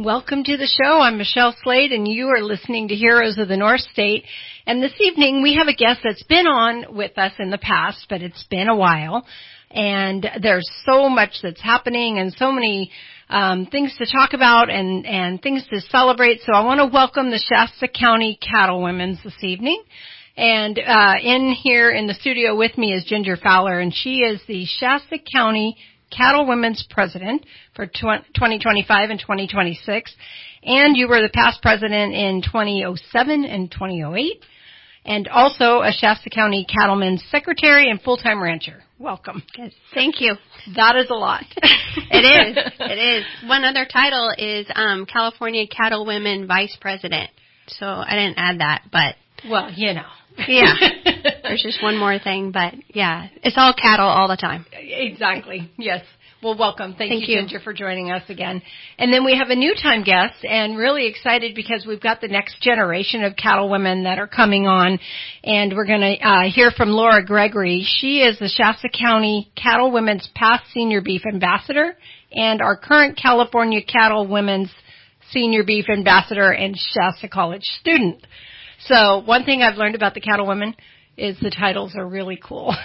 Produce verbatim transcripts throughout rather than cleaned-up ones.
Welcome to the show. I'm Michelle Slade, and you are listening to Heroes of the North State. And this evening, we have a guest that's been on with us in the past, but it's been a while. And there's so much that's happening and so many um, things to talk about and, and things to celebrate. So I want to welcome the Shasta County Cattlewomen this evening. And uh, in here in the studio with me is Ginger Fowler, and she is the Shasta County Cattlewomen's President for twenty twenty-five and twenty twenty-six. And you were the past president in twenty oh seven and twenty oh eight. And also a Shasta County Cattlemen's Secretary and full-time rancher. Welcome. Good. Thank you. That is a lot. It is. It is. One other title is um, California Cattlewomen Vice President. So I didn't add that, but... Well, you know. Yeah. There's just one more thing, but yeah, it's all cattle all the time. Exactly. Yes. Well, welcome. Thank, Thank you, you, Ginger, for joining us again. And then we have a new time guest, and really excited because we've got the next generation of cattlewomen that are coming on, and we're going to uh, hear from Laura Gregory. She is the Shasta County Cattlewomen's past Senior Beef Ambassador and our current California Cattlewomen's Senior Beef Ambassador and Shasta College student. So one thing I've learned about the Cattlewomen is the titles are really cool.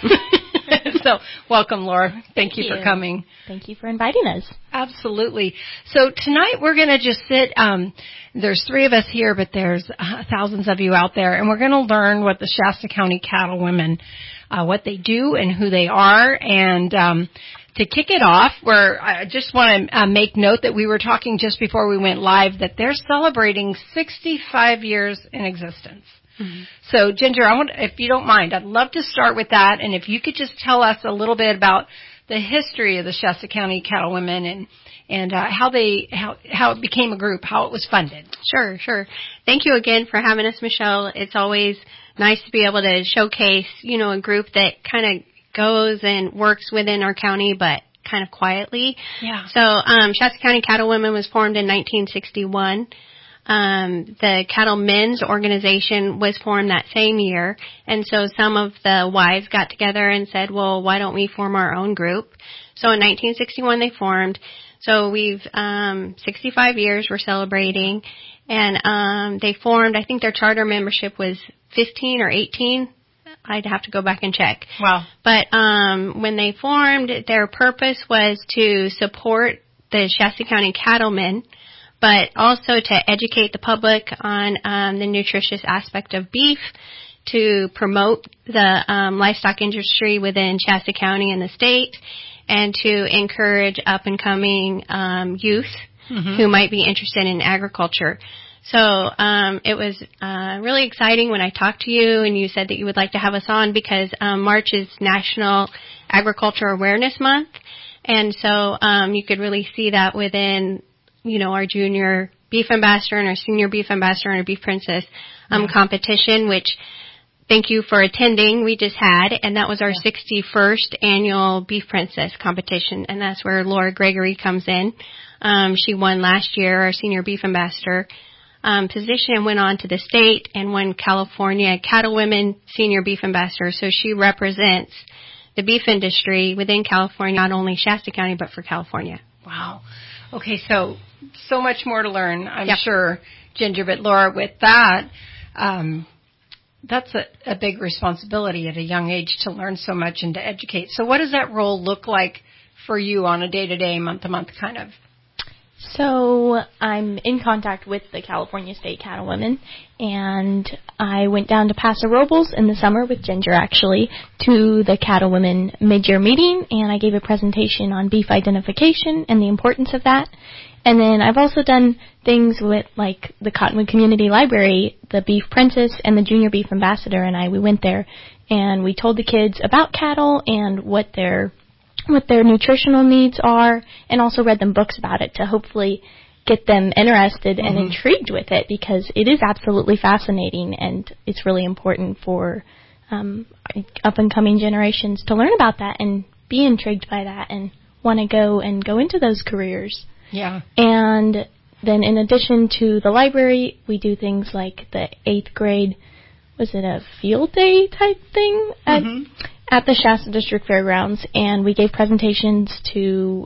So welcome, Laura. Thank, Thank you, you for coming. Thank you for inviting us. Absolutely. So tonight we're going to just sit, um, there's three of us here, but there's uh, thousands of you out there, and we're going to learn what the Shasta County Cattlewomen, uh, what they do and who they are. And um, to kick it off, where I just want to uh, make note that we were talking just before we went live that they're celebrating sixty-five years in existence. Mm-hmm. So, Ginger, I want, if you don't mind, I'd love to start with that, and if you could just tell us a little bit about the history of the Shasta County Cattlewomen and and uh, how they how how it became a group, how it was funded. Sure, sure. Thank you again for having us, Michelle. It's always nice to be able to showcase, you know, a group that kind of goes and works within our county, but kind of quietly. Yeah. So, um, Shasta County Cattlewomen was formed in nineteen sixty-one. Um, the Cattlemen's organization was formed that same year, and so some of the wives got together and said, well, why don't we form our own group? So in nineteen sixty-one they formed. So we've, um, sixty-five years we're celebrating, and um, they formed, I think their charter membership was fifteen or eighteen. I'd have to go back and check. Wow. But um, when they formed, their purpose was to support the Shasta County cattlemen, but also to educate the public on um, the nutritious aspect of beef, to promote the um, livestock industry within Shasta County and the state, and to encourage up-and-coming um, youth mm-hmm. who might be interested in agriculture. So um, it was uh, really exciting when I talked to you and you said that you would like to have us on because um, March is National Agriculture Awareness Month, and so um, you could really see that within, you know, our junior beef ambassador and our senior beef ambassador and our beef princess um, yeah. competition, which thank you for attending. We just had, and that was our yeah. sixty-first annual beef princess competition, and that's where Laura Gregory comes in. Um, she won last year, our senior beef ambassador um, position, and went on to the state and won California Cattlewomen Senior Beef Ambassador. So she represents the beef industry within California, not only Shasta County, but for California. Wow. Okay, so so much more to learn, I'm yep. sure, Ginger. But Laura, with that, um, that's a, a big responsibility at a young age to learn so much and to educate. So what does that role look like for you on a day-to-day, month-to-month kind of? So I'm in contact with the California State Cattlewomen, and I went down to Paso Robles in the summer with Ginger, actually, to the Cattlewomen mid-year meeting, and I gave a presentation on beef identification and the importance of that. And then I've also done things with, like, the Cottonwood Community Library, the Beef Princess and the Junior Beef Ambassador and I. We went there, and we told the kids about cattle and what their what their nutritional needs are, and also read them books about it to hopefully get them interested mm-hmm. and intrigued with it, because it is absolutely fascinating, and it's really important for um, up-and-coming generations to learn about that and be intrigued by that and want to go and go into those careers. Yeah. And then in addition to the library, we do things like the eighth grade, was it a field day type thing? Mm-hmm. At, at the Shasta District Fairgrounds, and we gave presentations to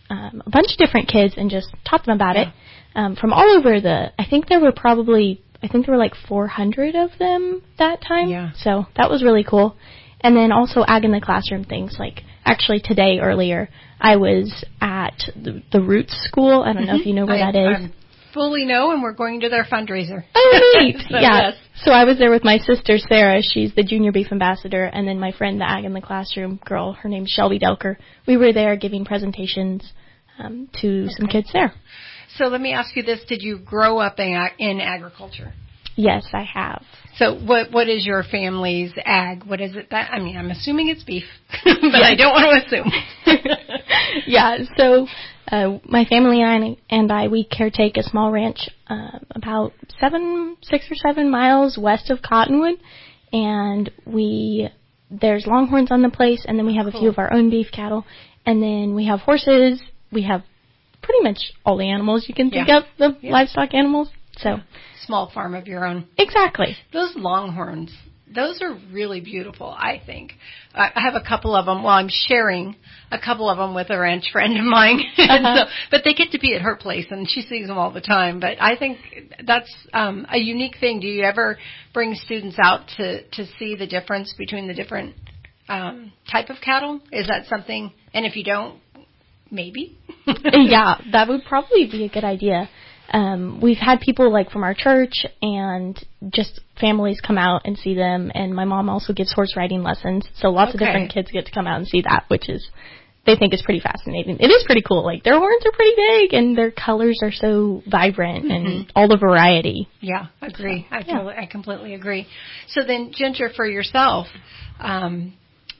um, a bunch of different kids and just taught them about yeah. it um, from all over the, I think there were probably, I think there were like four hundred of them that time. Yeah. So that was really cool. And then also Ag in the Classroom things, like actually today earlier, I was at the, the Roots School. I don't know if you know where I, that is. I fully know, and we're going to their fundraiser. Oh, neat. so, yeah. Yes. So I was there with my sister, Sarah. She's the Junior Beef Ambassador. And then my friend, the Ag in the Classroom girl, her name's Shelby Delker. We were there giving presentations um, to okay. some kids there. So let me ask you this. Did you grow up in, in agriculture? Yes, I have. So what what is your family's ag? What is it that, I mean, I'm assuming it's beef, but I don't want to assume. yeah, so uh, my family and I, and I, we caretake a small ranch uh, about seven, six or seven miles west of Cottonwood, and we, there's longhorns on the place, and then we have a cool. few of our own beef cattle, and then we have horses, we have pretty much all the animals you can think yeah. of, the yeah. livestock animals, so. Yeah. Small farm of your own. Exactly. Those longhorns, those are really beautiful, I think. I have a couple of them. Well, I'm sharing a couple of them with a ranch friend of mine. Uh-huh. so, but they get to be at her place, and she sees them all the time. But I think that's um, a unique thing. Do you ever bring students out to, to see the difference between the different um, type of cattle? Is that something? And if you don't, maybe? yeah, that would probably be a good idea. Um, we've had people like from our church and just families come out and see them, and my mom also gives horse riding lessons, so lots okay. of different kids get to come out and see that, which is, they think is pretty fascinating. It is pretty cool. Like, their horns are pretty big, and their colors are so vibrant, mm-hmm. and all the variety. Yeah, agree. So, I, yeah. totally, I completely agree. So then, Ginger, for yourself, um,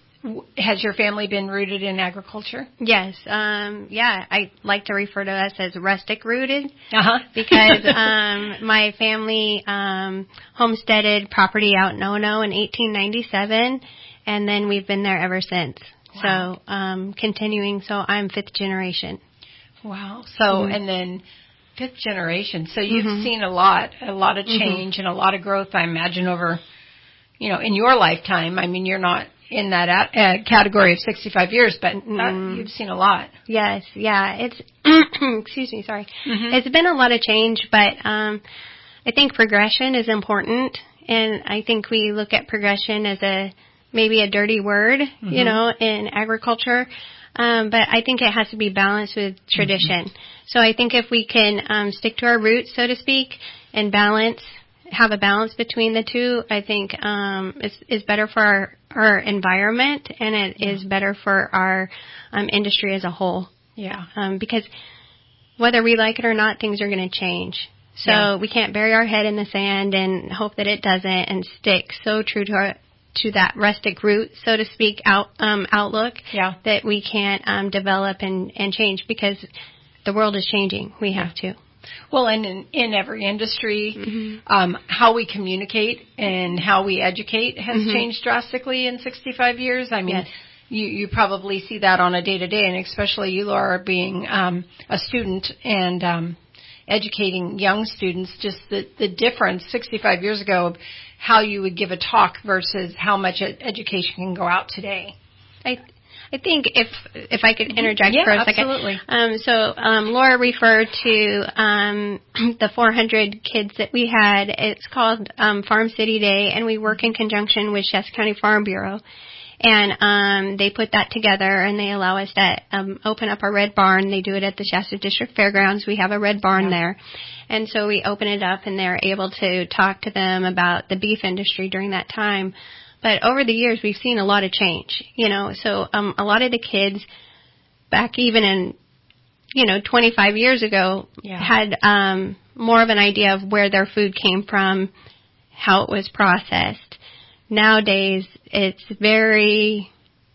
has your family been rooted in agriculture? Yes. Um, yeah, I like to refer to us as rustic rooted uh-huh. because um, my family um, homesteaded property out in Ono in eighteen ninety-seven, and then we've been there ever since. Wow. So um, continuing, so I'm fifth generation. Wow. So, mm-hmm. and then fifth generation. So you've mm-hmm. seen a lot, a lot of change mm-hmm. and a lot of growth, I imagine, over, you know, in your lifetime. I mean, you're not in that uh, category of sixty-five years, but mm. you've seen a lot. Yes, yeah. It's, excuse me, sorry. Mm-hmm. It's been a lot of change, but um, I think progression is important, and I think we look at progression as a, maybe a dirty word, mm-hmm. you know, in agriculture, um, but I think it has to be balanced with tradition. Mm-hmm. So I think if we can um, stick to our roots, so to speak, and balance, have a balance between the two, I think um, is, is better for our, our environment, and it yeah. is better for our um, industry as a whole. Yeah. Um, because whether we like it or not, things are going to change. So yeah. we can't bury our head in the sand and hope that it doesn't, and stick so true to our to that rustic root, so to speak, out um, outlook yeah. that we can't um, develop and, and change, because the world is changing. We have to. Well, and in, in every industry, mm-hmm. um, how we communicate and how we educate has mm-hmm. changed drastically in sixty-five years. I mean, yes. you, you probably see that on a day-to-day, and especially you, Laura, being um, a student and um, educating young students, just the, the difference sixty-five years ago of how you would give a talk versus how much education can go out today. I I think if if I could interject yeah, for a second. Absolutely. Um, so um, Laura referred to um, the four hundred kids that we had. It's called um, Farm City Day, and we work in conjunction with Shasta County Farm Bureau. And um, they put that together, and they allow us to um, open up our red barn. They do it at the Shasta District Fairgrounds. We have a red barn yeah. there. And so we open it up, and they're able to talk to them about the beef industry during that time. But over the years, we've seen a lot of change, you know. So um, a lot of the kids back even in, you know, twenty-five years ago yeah. had um, more of an idea of where their food came from, how it was processed. Nowadays, it's very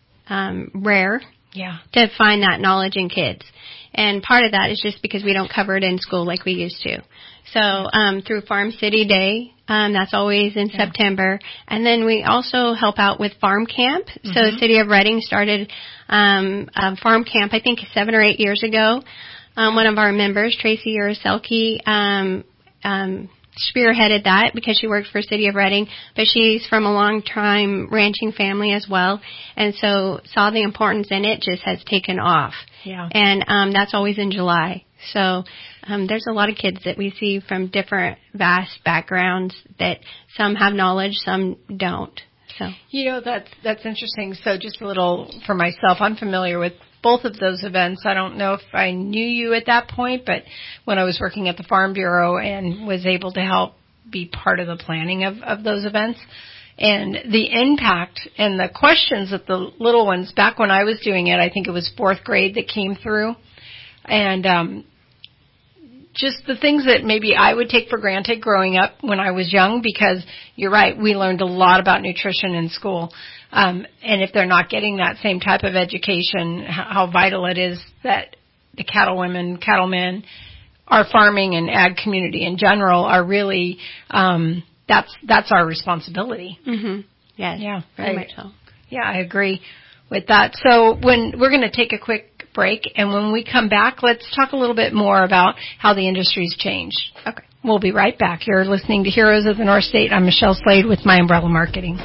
um, rare yeah. to find that knowledge in kids. And part of that is just because we don't cover it in school like we used to. So um, through Farm City Day, um, that's always in yeah. September. And then we also help out with Farm Camp. Mm-hmm. So the City of Redding started um, a Farm Camp, I think, seven or eight years ago. Um, one of our members, Tracy Uriselki, um, um, spearheaded that because she worked for City of Reading, but she's from a long-time ranching family as well, and so saw the importance in it, just has taken off. Yeah. And um, that's always in July. So um, there's a lot of kids that we see from different vast backgrounds that some have knowledge, some don't. So you know, that's that's interesting. So just a little for myself, I'm familiar with both of those events. I don't know if I knew you at that point, but when I was working at the Farm Bureau and was able to help be part of the planning of, of those events, and the impact and the questions that the little ones, back when I was doing it, I think it was fourth grade that came through, and um, just the things that maybe I would take for granted growing up when I was young, because you're right, we learned a lot about nutrition in school. Um, and if they're not getting that same type of education, how vital it is that the cattlewomen, cattlemen, our farming and ag community in general are really, um, that's, that's our responsibility. Mm-hmm. Yes, yeah, very I, much so. Yeah, I agree with that. So when we're going to take a quick break, and when we come back, let's talk a little bit more about how the industry's changed. Okay. We'll be right back. You're listening to Heroes of the North State. I'm Michelle Slade with My Umbrella Marketing.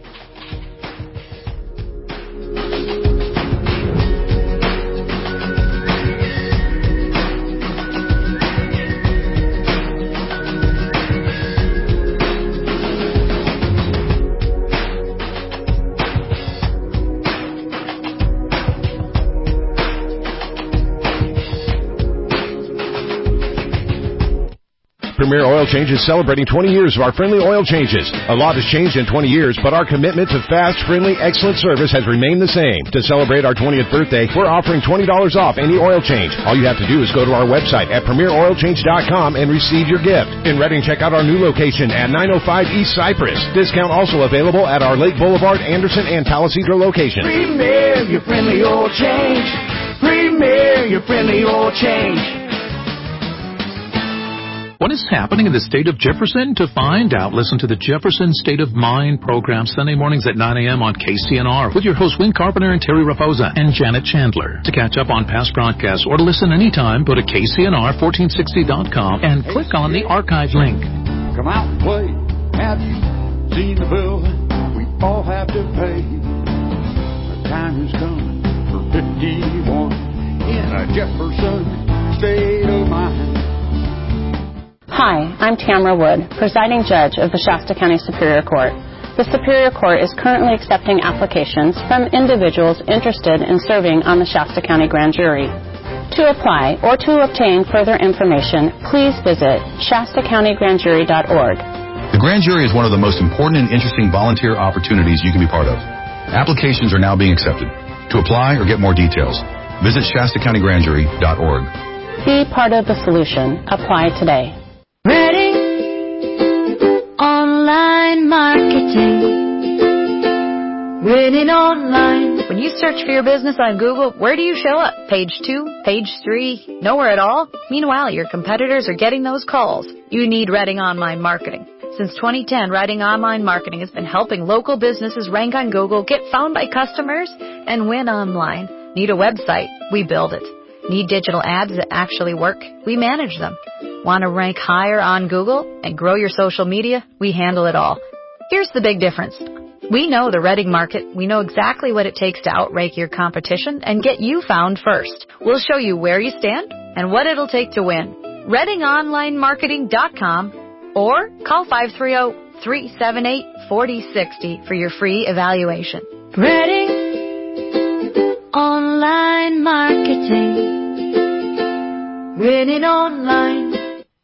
Premier Oil Change is celebrating twenty years of our friendly oil changes. A lot has changed in twenty years, but our commitment to fast, friendly, excellent service has remained the same. To celebrate our twentieth birthday, we're offering twenty dollars off any oil change. All you have to do is go to our website at premier oil change dot com and receive your gift. In Reading, check out our new location at nine oh five East Cypress. Discount also available at our Lake Boulevard, Anderson, and Palisadro locations. Premier, your friendly oil change. Premier, your friendly oil change. What is happening in the state of Jefferson? To find out, listen to the Jefferson State of Mind program Sunday mornings at nine a.m. on K C N R with your hosts Wayne Carpenter and Terry Raposa and Janet Chandler. To catch up on past broadcasts or to listen anytime, go to K C N R fourteen sixty dot com and click on the archive link. Come out and play. Have you seen the bill we all have to pay? The time is coming for fifty-one in a Jefferson State of Mind. Hi, I'm Tamara Wood, presiding judge of the Shasta County Superior Court. The Superior Court is currently accepting applications from individuals interested in serving on the Shasta County Grand Jury. To apply or to obtain further information, please visit shasta county grand jury dot org. The Grand Jury is one of the most important and interesting volunteer opportunities you can be part of. Applications are now being accepted. To apply or get more details, visit shasta county grand jury dot org. Be part of the solution. Apply today. Reading online marketing. Winning online. When you search for your business on Google, where do you show up? Page two? Page three? Nowhere at all? Meanwhile, your competitors are getting those calls. You need Reading Online Marketing. Since twenty ten, Reading Online Marketing has been helping local businesses rank on Google, get found by customers, and win online. Need a website? We build it. Need digital ads that actually work? We manage them. Want to rank higher on Google and grow your social media? We handle it all. Here's the big difference. We know the Reading market. We know exactly what it takes to outrank your competition and get you found first. We'll show you where you stand and what it'll take to win. reading online marketing dot com or call five three zero, three seven eight, four zero six zero for your free evaluation. Reading online marketing. Winning online.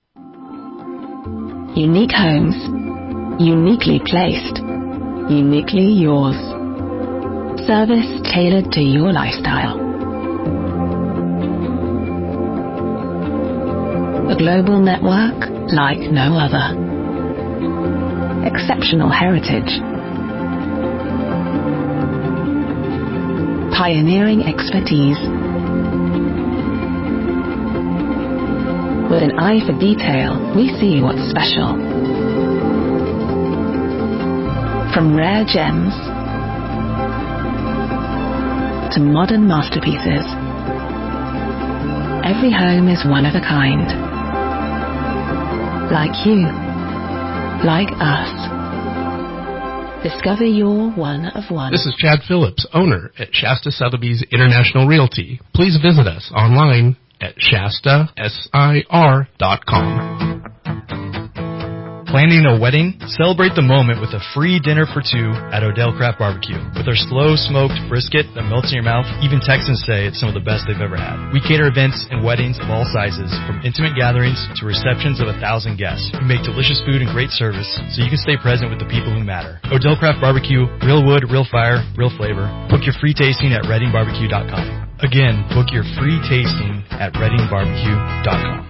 Unique homes, uniquely placed, uniquely yours. Service tailored to your lifestyle. A global network like no other. Exceptional heritage. Pioneering expertise. With an eye for detail, we see what's special. From rare gems to modern masterpieces, every home is one of a kind. Like you, like us. Discover your one of one. This is Chad Phillips, owner at Shasta Sotheby's International Realty. Please visit us online at Shasta Sir dot com. Planning a wedding? Celebrate the moment with a free dinner for two at Odell Craft Barbecue. With our slow smoked brisket that melts in your mouth, even Texans say it's some of the best they've ever had. We cater events and weddings of all sizes, from intimate gatherings to receptions of a thousand guests. We make delicious food and great service so you can stay present with the people who matter. Odell Craft Barbecue, real wood, real fire, real flavor. Book your free tasting at redding barbecue dot com. Again, book your free tasting at redding barbecue dot com.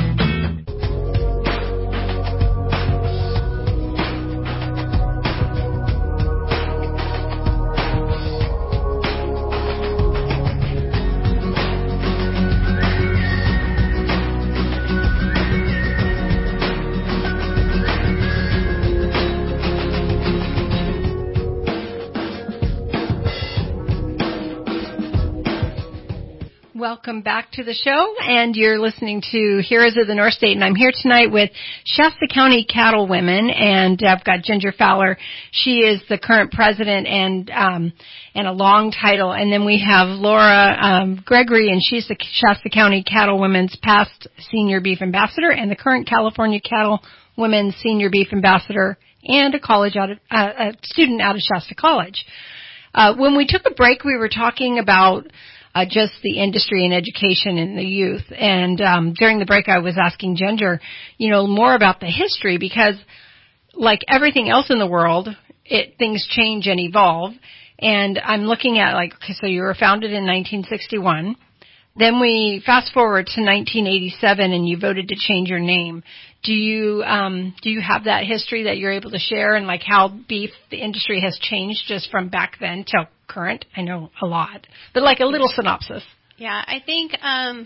Welcome back to the show, and you're listening to Heroes of the North State, and I'm here tonight with Shasta County Cattle Women, and I've got Ginger Fowler. She is the current president and um, and a long title, and then we have Laura um, Gregory, and she's the Shasta County Cattle Women's past senior beef ambassador and the current California Cattle Women's senior beef ambassador, and a college out of, uh, a student out of Shasta College. Uh, when we took a break, we were talking about Uh, just the industry and education and the youth. And um, during the break, I was asking Ginger, you know, more about the history, because like everything else in the world, it things change and evolve. And I'm looking at like, okay, so you were founded in nineteen sixty-one. Then we fast forward to nineteen eighty-seven, and you voted to change your name. Do you um, do you have that history that you're able to share, and like how beef the industry has changed just from back then till current? I know a lot, but like a little synopsis. Yeah, I think, um,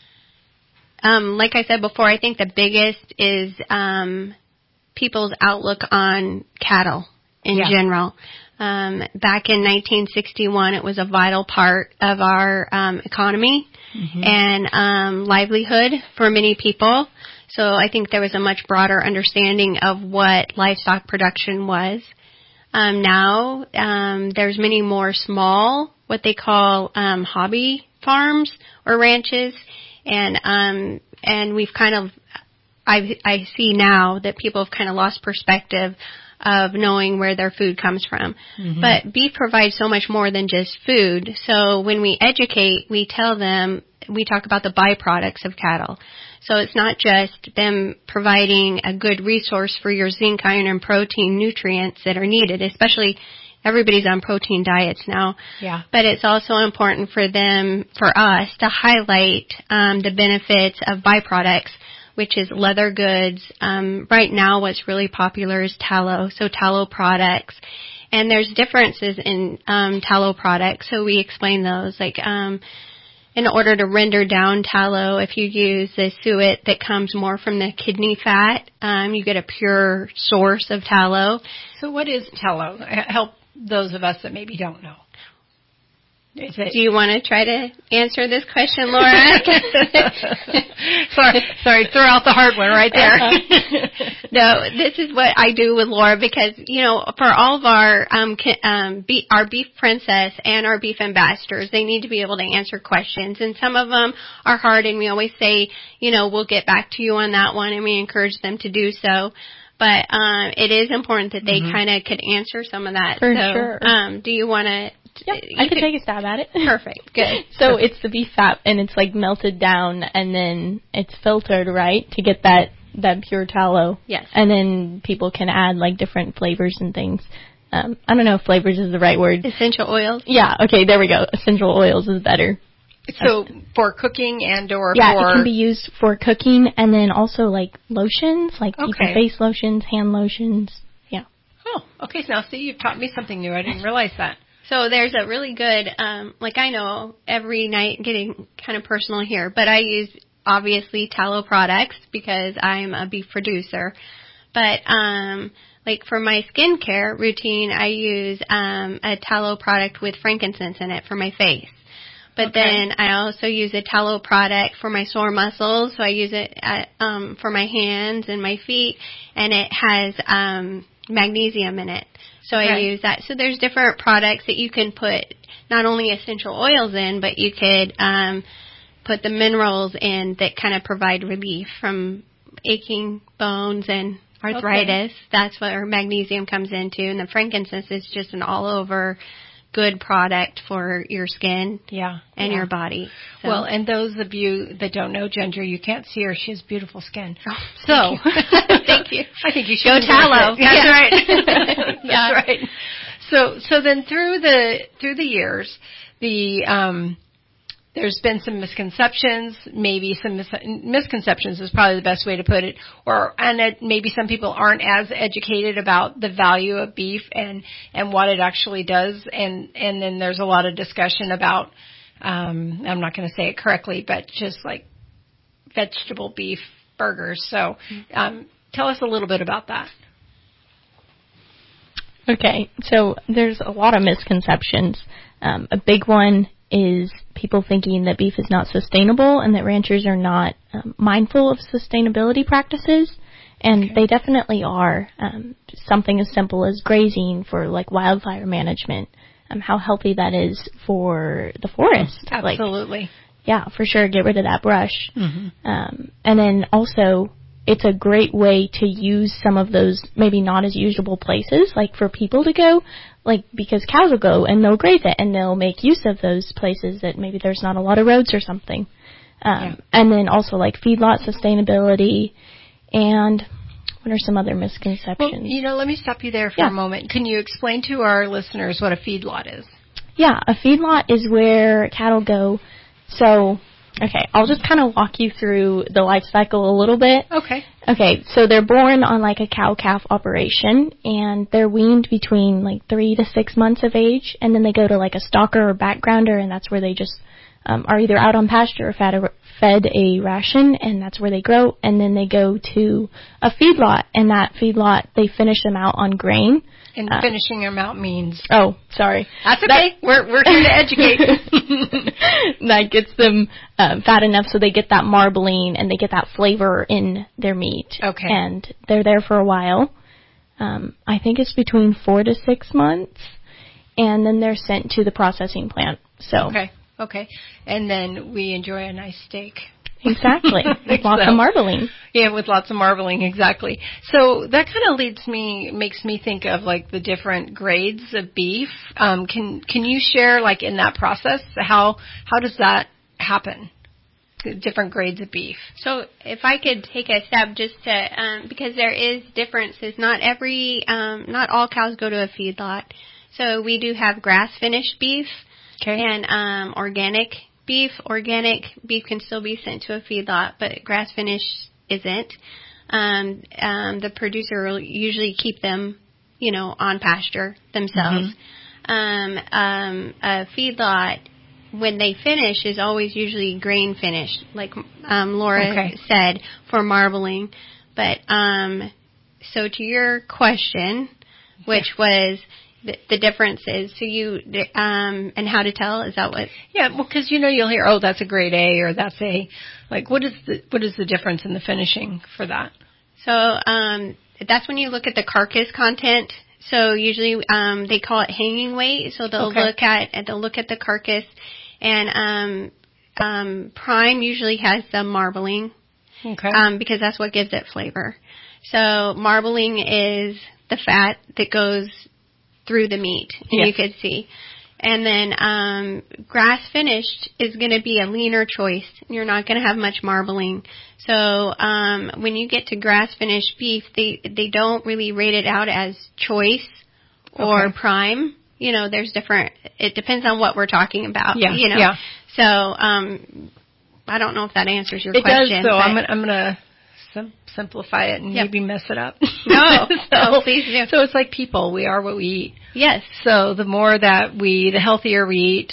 um, like I said before, I think the biggest is um, people's outlook on cattle in yeah. general. Um, back in nineteen sixty-one, it was a vital part of our um, economy mm-hmm. and um, livelihood for many people. So I think there was a much broader understanding of what livestock production was. Um, now um, there's many more small, what they call um, hobby farms or ranches, and um, and we've kind of I I see now that people have kind of lost perspective of knowing where their food comes from. Mm-hmm. But beef provides so much more than just food. So when we educate, we tell them, we talk about the byproducts of cattle. So it's not just them providing a good resource for your zinc, iron, and protein nutrients that are needed, especially everybody's on protein diets now. Yeah. But it's also important for them, for us, to highlight um, the benefits of byproducts, which is leather goods. Um, right now what's really popular is tallow, so tallow products. And there's differences in um, tallow products, so we explain those. Like um, in order to render down tallow, if you use the suet that comes more from the kidney fat, um, you get a pure source of tallow. So what is tallow? Help those of us that maybe don't know. Is it, do you want to try to answer this question, Laura? sorry, sorry, throw out the hard one right there. No, this is what I do with Laura because, you know, for all of our um, um, be, our beef princess and our beef ambassadors, they need to be able to answer questions, and some of them are hard, and we always say, you know, we'll get back to you on that one, and we encourage them to do so. But um, it is important that they mm-hmm. kind of could answer some of that. For so, sure. Um, do you want to? Yep, I could take a stab at it. Perfect. Good. So it's the beef fat, and it's like melted down, and then it's filtered, right, to get that, that pure tallow. Yes. And then people can add like different flavors and things. Um, I don't know if flavors is the right word. Essential oils. Yeah. Okay. There we go. Essential oils is better. So uh, for cooking and or yeah, for... it can be used for cooking, and then also like lotions, like okay. even face lotions, hand lotions. Yeah. Oh, okay. So now see, you've taught me something new. I didn't realize that. So there's a really good, um, like I know every night, getting kind of personal here, but I use obviously tallow products because I'm a beef producer. But um, like for my skincare routine, I use um, a tallow product with frankincense in it for my face. But Okay. then I also use a tallow product for my sore muscles. So I use it at, um, for my hands and my feet, and it has um, magnesium in it. So I Okay. use that. So there's different products that you can put not only essential oils in, but you could um, put the minerals in that kind of provide relief from aching bones and arthritis. Okay. That's where magnesium comes into. And the frankincense is just an all-over good product for your skin yeah, and yeah. your body. So. Well, and those of you that don't know Ginger, you can't see her. She has beautiful skin. Oh, so, thank you. Thank you. I think you should go tallow. That's yeah. right. That's yeah. right. So, so then through the through the years, the um, there's been some misconceptions, maybe some mis- misconceptions is probably the best way to put it, or and it, maybe some people aren't as educated about the value of beef and, and what it actually does, and, and then there's a lot of discussion about, um, I'm not going to say it correctly, but just like vegetable beef burgers. So um, tell us a little bit about that. Okay, so there's a lot of misconceptions. Um, a big one is people thinking that beef is not sustainable and that ranchers are not um, mindful of sustainability practices, and okay. they definitely are. Um, something as simple as grazing for like wildfire management, um, how healthy that is for the forest. Absolutely. Like, yeah, for sure, get rid of that brush. Mm-hmm. Um, and then also, it's a great way to use some of those maybe not as usable places, like for people to go, like because cows will go and they'll graze it and they'll make use of those places that maybe there's not a lot of roads or something. Um, yeah. And then also like feedlot sustainability, and what are some other misconceptions? Well, you know, let me stop you there for yeah. a moment. Can you explain to our listeners what a feedlot is? Yeah, a feedlot is where cattle go. So, okay, I'll just kind of walk you through the life cycle a little bit. Okay. Okay, so they're born on like a cow-calf operation, and they're weaned between like three to six months of age, and then they go to like a stalker or backgrounder, and that's where they just um, are either out on pasture or fed a, fed a ration, and that's where they grow, and then they go to a feedlot, and that feedlot, they finish them out on grain. And uh, finishing them out means... Oh, sorry. That's okay. That, we're we're here to educate. That gets them uh, fat enough so they get that marbling and they get that flavor in their meat. Okay. And they're there for a while. Um, I think it's between four to six months. And then they're sent to the processing plant. So Okay. Okay. And then we enjoy a nice steak. Exactly. With lots so, of marbling. Yeah, with lots of marbling, exactly. So that kind of leads me, makes me think of like the different grades of beef. Um, can can you share like in that process how how does that happen? The different grades of beef. So if I could take a step just to um, because there is differences. Not every um, not all cows go to a feedlot. So we do have grass finished beef okay. and um, organic beef. Organic beef can still be sent to a feedlot, but grass finished isn't. Um, um, the producer will usually keep them, you know, on pasture themselves. Mm-hmm. Um, um, a feedlot, when they finish, is always usually grain finished, like um, Laura okay. said, for marbling. But um, so to your question, which yeah. was the, the differences, so you um, and how to tell, is that what? Yeah, well, because you know you'll hear, oh, that's a grade A or that's a, like what is the what is the difference in the finishing for that? So um, that's when you look at the carcass content. So usually um, they call it hanging weight. So they'll okay. look at they'll look at the carcass, and um, um, prime usually has the marbling, okay, um, because that's what gives it flavor. So marbling is the fat that goes through the meat, and yes. you could see. And then um, grass finished is going to be a leaner choice. You're not going to have much marbling. So um, when you get to grass finished beef, they they don't really rate it out as choice or okay. prime. You know, there's different. It depends on what we're talking about. Yeah. You know. Yeah. So um, I don't know if that answers your it question. It does. So I'm gonna, I'm gonna sim- simplify it and yep. maybe mess it up. No. so, no, please do. So it's like people. We are what we eat. Yes. So the more that we, the healthier we eat,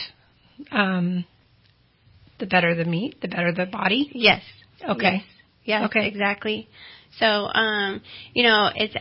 um, the better the meat, the better the body. Yes. Okay. Yes. Yes, okay. Exactly. So, um, you know, it's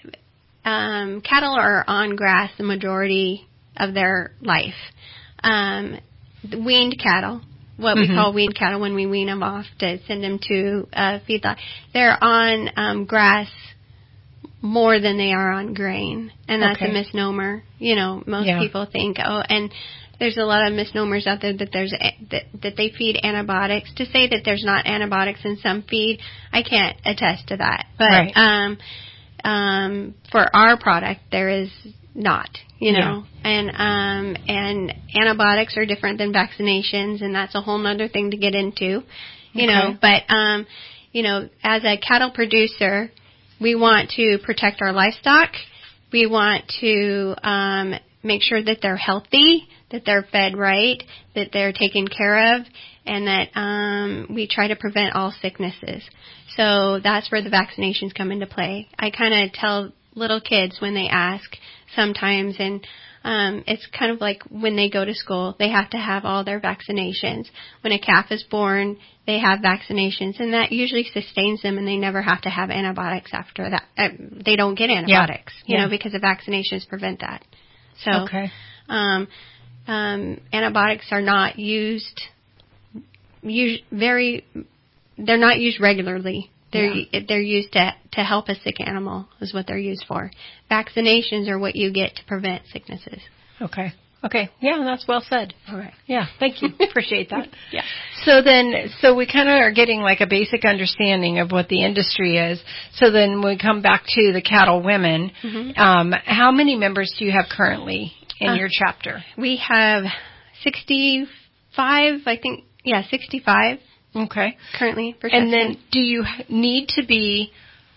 um, cattle are on grass the majority of their life. Um, weaned cattle, what Mm-hmm. we call weaned cattle when we wean them off to send them to uh, feedlot. They're on um, grass more than they are on grain, and that's Okay. a misnomer. You know, most Yeah. people think, oh, and there's a lot of misnomers out there that there's a, that, that they feed antibiotics. To say that there's not antibiotics in some feed, I can't attest to that. But Right. um, um, for our product, there is not. You know, yeah. and um, and antibiotics are different than vaccinations, and that's a whole other thing to get into. You Okay. know, but um, you know, as a cattle producer, we want to protect our livestock. We want to um, make sure that they're healthy, that they're fed right, that they're taken care of, and that um, we try to prevent all sicknesses. So that's where the vaccinations come into play. I kind of tell little kids when they ask sometimes, and um, it's kind of like when they go to school, they have to have all their vaccinations. When a calf is born, they have vaccinations, and that usually sustains them, and they never have to have antibiotics after that. Uh, they don't get antibiotics, yeah. you Yeah. know, because the vaccinations prevent that. So, okay. um, um, antibiotics are not used, used very, they're not used regularly. They're yeah. they're used to to help a sick animal is what they're used for. Vaccinations are what you get to prevent sicknesses. Okay. Okay. Yeah, that's well said. All right. Yeah. Thank you. Appreciate that. Yeah. So then, so we kind of are getting like a basic understanding of what the industry is. So then when we come back to the Cattle Women, Mm-hmm. um, how many members do you have currently in Uh, your chapter? We have sixty-five, I think, yeah, sixty-five. Okay. Currently. For and then do you need to be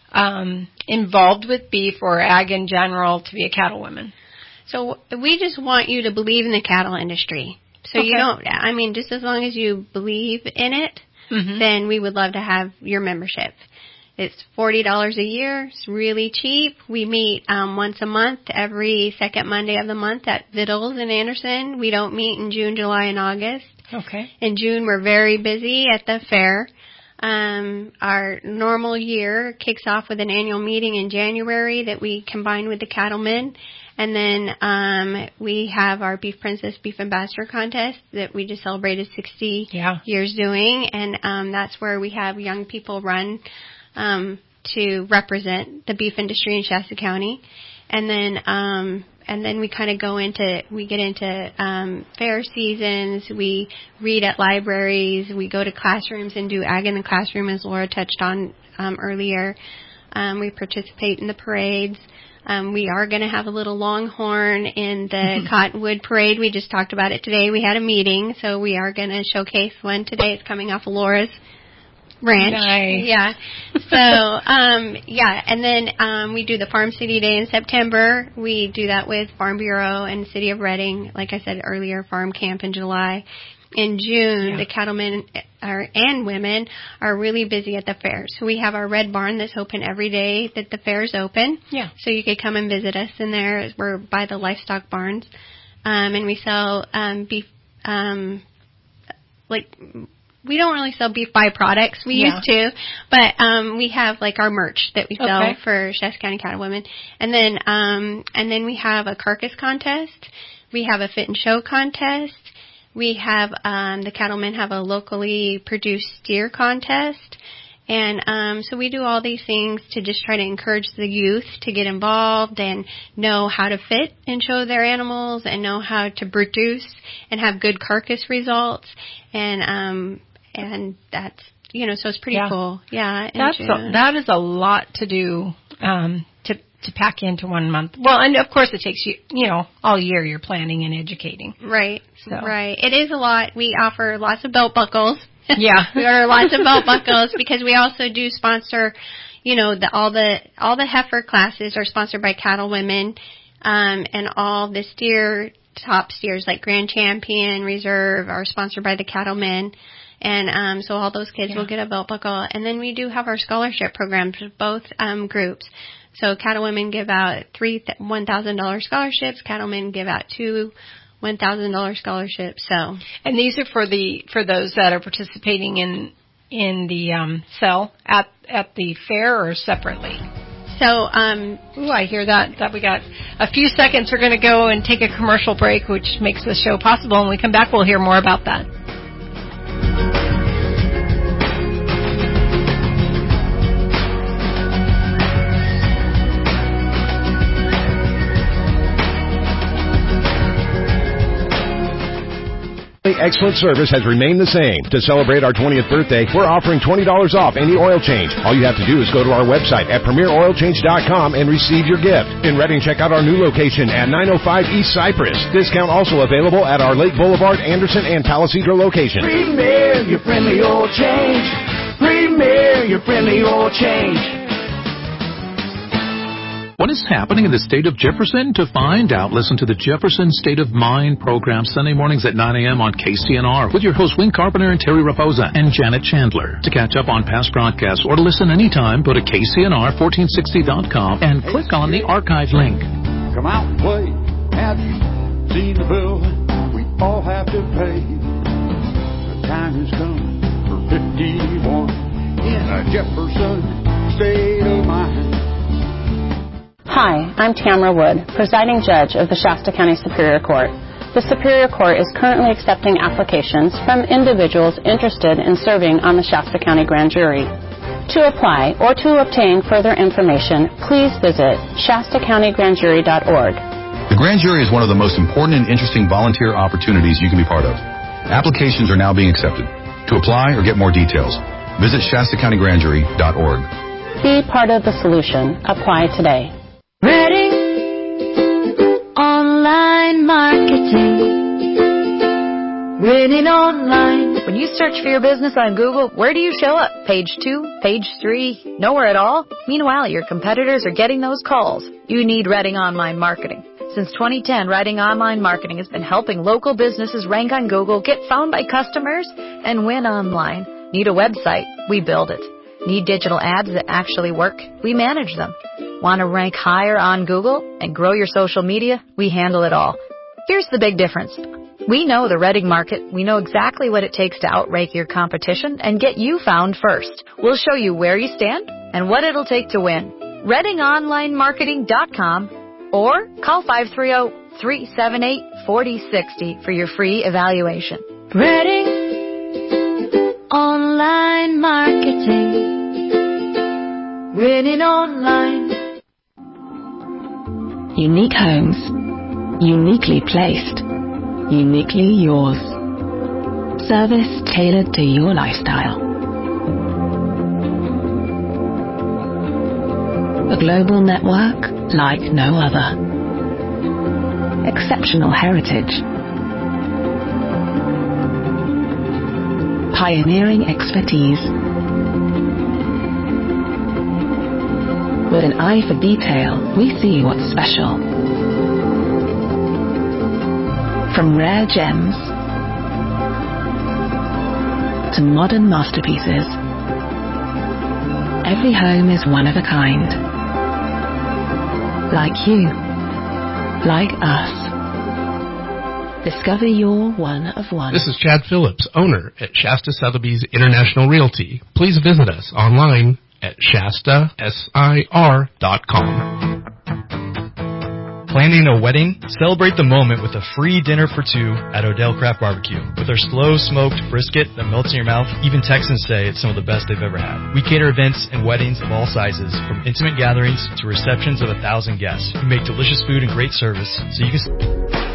um, involved with beef or ag in general to be a cattle woman? So we just want you to believe in the cattle industry. So okay. you don't, I mean, just as long as you believe in it, mm-hmm. then we would love to have your membership. It's forty dollars a year. It's really cheap. We meet um, once a month, every second Monday of the month at Vittles in Anderson. We don't meet in June, July, and August. Okay. In June, we're very busy at the fair. Um, our normal year kicks off with an annual meeting in January that we combine with the cattlemen. And then um, we have our Beef Princess Beef Ambassador contest that we just celebrated sixty yeah. years doing. And um, that's where we have young people run um, to represent the beef industry in Shasta County. And then um, and then we kind of go into, we get into um, fair seasons. We read at libraries. We go to classrooms and do ag in the classroom, as Laura touched on um, earlier. Um, we participate in the parades. Um, we are going to have a little longhorn in the mm-hmm. Cottonwood Parade. We just talked about it today. We had a meeting, so we are going to showcase one today. It's coming off of Laura's ranch. Nice. Yeah. So, um, yeah, and then um, we do the Farm City Day in September. We do that with Farm Bureau and City of Reading. Like I said earlier, Farm Camp in July. In June, yeah. the cattlemen are, and women are really busy at the fair. So we have our red barn that's open every day that the fair is open. Yeah. So you could come and visit us in there. We're by the livestock barns. Um, and we sell um, beef, um, like, we don't really sell beef byproducts. We yeah. used to. But um, we have, like, our merch that we sell okay. for Shasta County Cattle Women. And then, um, and then we have a carcass contest. We have a fit and show contest. We have, um, the cattlemen have a locally produced steer contest. And um, so we do all these things to just try to encourage the youth to get involved and know how to fit and show their animals and know how to produce and have good carcass results. And um, and that's, you know, so it's pretty yeah. cool. Yeah. That's a, that is a lot to do um, to to pack into one month. Well, and of course it takes you, you know, all year you're planning and educating. Right. So. Right. It is a lot. We offer lots of belt buckles. Yeah. We order lots of belt buckles because we also do sponsor, you know, the, all the all the heifer classes are sponsored by Cattle Women, um, and all the steer top steers like Grand Champion, Reserve are sponsored by the Cattlemen. And um, so all those kids yeah. will get a belt buckle. And then we do have our scholarship programs for both um, groups. So Cattle Women give out three one thousand dollars scholarships. Cattlemen give out two one thousand dollars scholarships. So, and these are for the for those that are participating in in the um, sale at at the fair or separately. So, um, ooh, I hear that. That we got a few seconds. We're going to go and take a commercial break, which makes the show possible. When we come back, we'll hear more about that. Excellent service has remained the same. To celebrate our twentieth birthday, we're offering twenty dollars off any oil change. All you have to do is go to our website at premier oil change dot com and receive your gift. In Reading, check out our new location at nine oh five East Cypress. Discount also available at our Lake Boulevard, Anderson, and Palisadro locations. Premier, your friendly oil change. Premier, your friendly oil change. What is happening in the state of Jefferson? To find out, listen to the Jefferson State of Mind program Sunday mornings at nine a.m. on K C N R with your hosts Win Carpenter and Terry Raposa and Janet Chandler. To catch up on past broadcasts or to listen anytime, go to K C N R fourteen sixty dot com and click on the archive link. Come out and play. Have you seen the bill we all have to pay? The time has come for fifty-one in a Jefferson State of Mind. Hi, I'm Tamara Wood, presiding judge of the Shasta County Superior Court. The Superior Court is currently accepting applications from individuals interested in serving on the Shasta County Grand Jury. To apply or to obtain further information, please visit shasta county grand jury dot org. The Grand Jury is one of the most important and interesting volunteer opportunities you can be part of. Applications are now being accepted. To apply or get more details, visit shasta county grand jury dot org. Be part of the solution. Apply today. Reading online marketing. Winning online. When you search for your business on Google, where do you show up? Page two? Page three? Nowhere at all? Meanwhile, your competitors are getting those calls. You need Reading Online Marketing. Since twenty ten, Reading Online Marketing has been helping local businesses rank on Google, get found by customers, and win online. Need a website? We build it. Need digital ads that actually work? We manage them. Want to rank higher on Google and grow your social media? We handle it all. Here's the big difference. We know the Reading market. We know exactly what it takes to outrank your competition and get you found first. We'll show you where you stand and what it'll take to win. reading online marketing dot com or call five three zero, three seven eight, four zero six zero for your free evaluation. Reading online marketing. Winning online. Unique homes. Uniquely placed. Uniquely yours. Service tailored to your lifestyle. A global network like no other. Exceptional heritage. Pioneering expertise. With an eye for detail, we see what's special. From rare gems to modern masterpieces, every home is one of a kind. Like you. Like us. Discover your one of one. This is Chad Phillips, owner at Shasta Sotheby's International Realty. Please visit us online at shasta sir dot com. Planning a wedding? Celebrate the moment with a free dinner for two at Odell Craft Barbecue. With our slow smoked brisket that melts in your mouth, even Texans say it's some of the best they've ever had. We cater events and weddings of all sizes, from intimate gatherings to receptions of a thousand guests. We make delicious food and great service, so you can...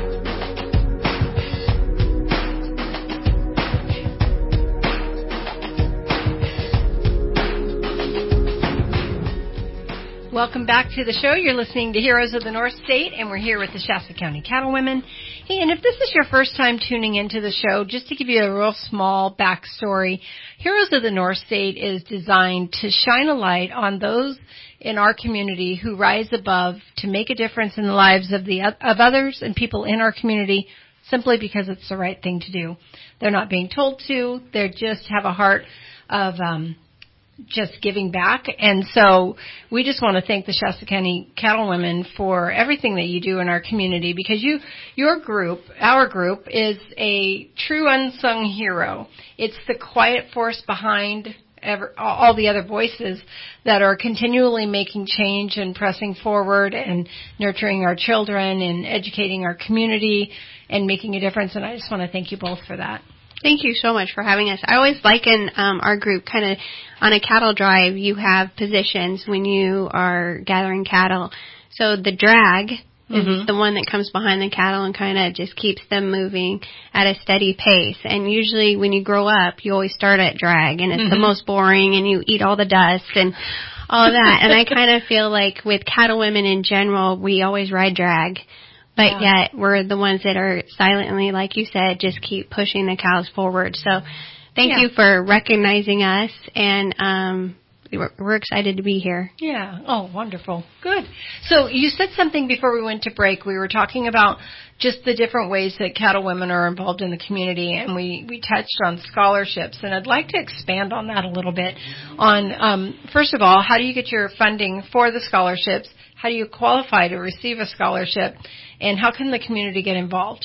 Welcome back to the show. You're listening to Heroes of the North State, and we're here with the Shasta County Cattlewomen. Hey, and if this is your first time tuning into the show, just to give you a real small backstory, Heroes of the North State is designed to shine a light on those in our community who rise above to make a difference in the lives of the of others and people in our community simply because it's the right thing to do. They're not being told to. They just have a heart of um just giving back. And so we just want to thank the Shasta County Cattlewomen for everything that you do in our community, because you, your group, our group, is a true unsung hero. It's the quiet force behind ever, all the other voices that are continually making change and pressing forward and nurturing our children and educating our community and making a difference. And I just want to thank you both for that. Thank you so much for having us. I always liken um, our group kind of on a cattle drive. You have positions when you are gathering cattle. So the drag is mm-hmm. the one that comes behind the cattle and kind of just keeps them moving at a steady pace. And usually when you grow up, you always start at drag, and it's mm-hmm. the most boring, and you eat all the dust and all of that. And I kind of feel like with cattle women in general, we always ride drag. But yeah. yet we're the ones that are silently, like you said, just keep pushing the cows forward. So thank yeah. you for recognizing us, and um, we're, we're excited to be here. Yeah. Oh, wonderful. Good. So you said something before we went to break. We were talking about just the different ways that cattle women are involved in the community, and we, we touched on scholarships. And I'd like to expand on that a little bit. On um, first of all, how do you get your funding for the scholarships? How do you qualify to receive a scholarship? And how can the community get involved?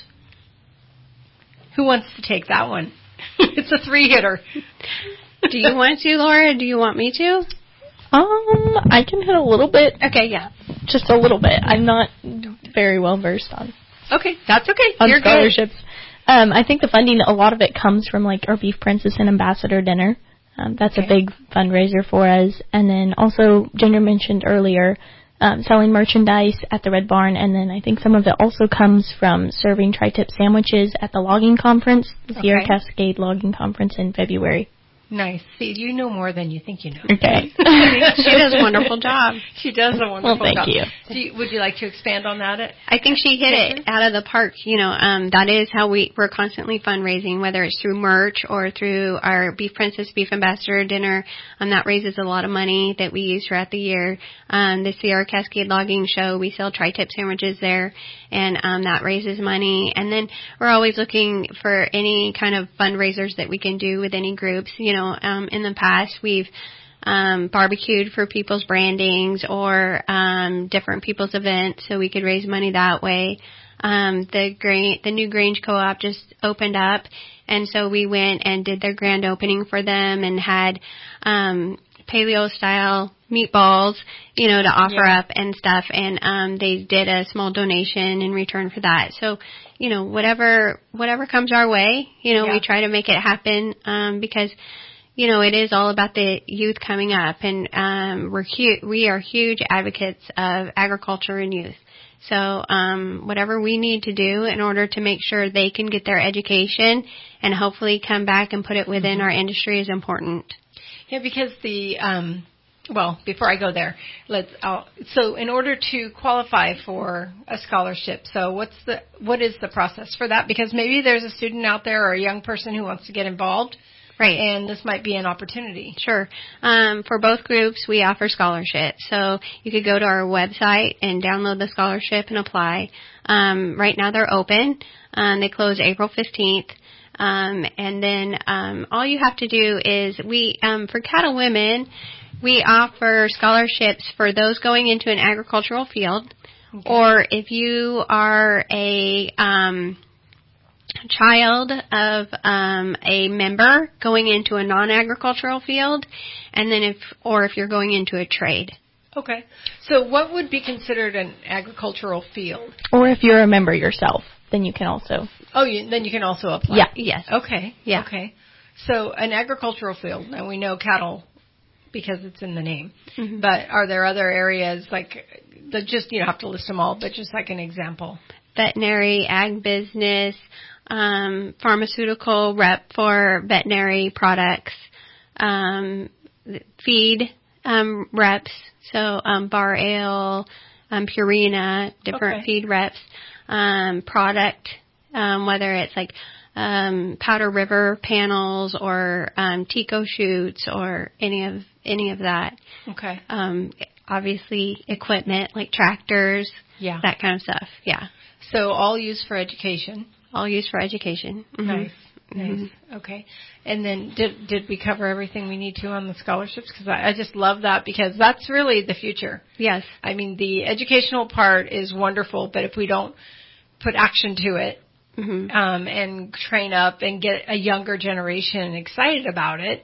Who wants to take that one? It's a three-hitter. Do you want to, Laura? Do you want me to? Um, I can hit a little bit. Okay, yeah. Just a little bit. I'm not very well versed on. Okay, that's okay. On You're scholarships. Good. Um, I think the funding, a lot of it comes from like our Beef Princess and Ambassador Dinner. Um, that's okay. a big fundraiser for us. And then also, Ginger mentioned earlier, Um, selling merchandise at the Red Barn, and then I think some of it also comes from serving tri-tip sandwiches at the logging conference, the Sierra okay. Cascade Logging Conference in February. Nice. See, you know more than you think you know. Okay. She does a wonderful job. She does a wonderful well, thank job. you. Do you. Would you like to expand on that? I think she hit it out of the park. You know, um, that is how we, we're constantly fundraising, whether it's through merch or through our Beef Princess, Beef Ambassador Dinner. Um, that raises a lot of money that we use throughout the year. Um, the Sierra Cascade Logging Show, we sell tri-tip sandwiches there, and um, that raises money. And then we're always looking for any kind of fundraisers that we can do with any groups. You know, um, in the past, we've um, barbecued for people's brandings or um, different people's events, so we could raise money that way. Um, the Gra- the new Grange Co-op just opened up, and so we went and did their grand opening for them and had um, paleo-style meatballs, you know, to offer yeah. up and stuff, and um, they did a small donation in return for that. So, you know, whatever whatever comes our way, you know, yeah. we try to make it happen um, because, you know, it is all about the youth coming up, and um, we're hu- we are huge advocates of agriculture and youth. So um, whatever we need to do in order to make sure they can get their education and hopefully come back and put it within mm-hmm. our industry is important. Yeah, because the um, well, before I go there, let's. I'll, so in order to qualify for a scholarship, so what's the what is the process for that? Because maybe there's a student out there or a young person who wants to get involved. Right. And this might be an opportunity. Sure. Um, for both groups, we offer scholarships. So you could go to our website and download the scholarship and apply. Um, right now they're open. Um, they close April fifteenth. Um, and then um, all you have to do is we, um, for cattle women, we offer scholarships for those going into an agricultural field. Okay. Or if you are a um child of um, a member going into a non-agricultural field, and then if or if you're going into a trade. Okay. So what would be considered an agricultural field? Or if you're a member yourself, then you can also. Oh, you, then you can also apply. Yeah. Yes. Okay. Yeah. Okay. So an agricultural field, and we know cattle because it's in the name. Mm-hmm. But are there other areas like the just you don't have to list them all, but just like an example? Veterinary, ag business. Um, pharmaceutical rep for veterinary products, um, feed um, reps, so um, Bar Ale, um, Purina, different okay. feed reps, um, product, um, whether it's like um, Powder River panels or um, Tico chutes or any of any of that. Okay. Um, obviously, equipment like tractors, yeah, that kind of stuff. Yeah. So all used for education. All used for education. Mm-hmm. Nice, nice. Mm-hmm. Okay. And then did did we cover everything we need to on the scholarships? Because I, I just love that because that's really the future. Yes. I mean, the educational part is wonderful, but if we don't put action to it mm-hmm. um, and train up and get a younger generation excited about it,